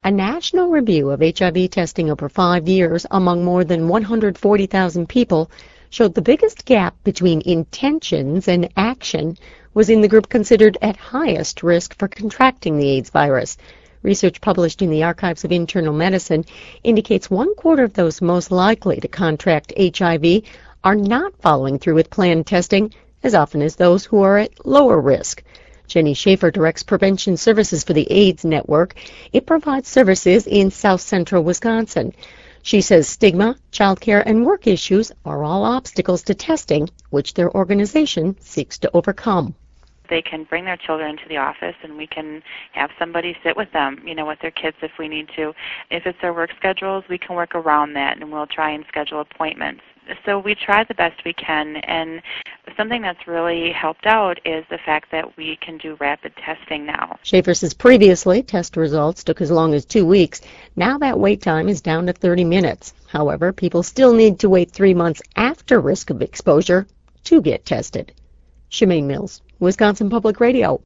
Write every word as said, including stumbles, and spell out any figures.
A national review of H I V testing over five years among more than one hundred forty thousand people showed the biggest gap between intentions and action was in the group considered at highest risk for contracting the AIDS virus. Research published in the Archives of Internal Medicine indicates one quarter of those most likely to contract H I V are not following through with planned testing as often as those who are at lower risk. Jenny Schaefer directs prevention services for the AIDS Network. It provides services in south central Wisconsin. She says stigma, childcare, and work issues are all obstacles to testing, which their organization seeks to overcome. They can bring their children to the office and we can have somebody sit with them, you know, with their kids if we need to. If it's their work schedules, we can work around that and we'll try and schedule appointments. So we try the best we can, and something that's really helped out is the fact that we can do rapid testing now. Schaefer says previously test results took as long as two weeks. Now that wait time is down to thirty minutes. However, people still need to wait three months after risk of exposure to get tested. Shemaine Mills, Wisconsin Public Radio.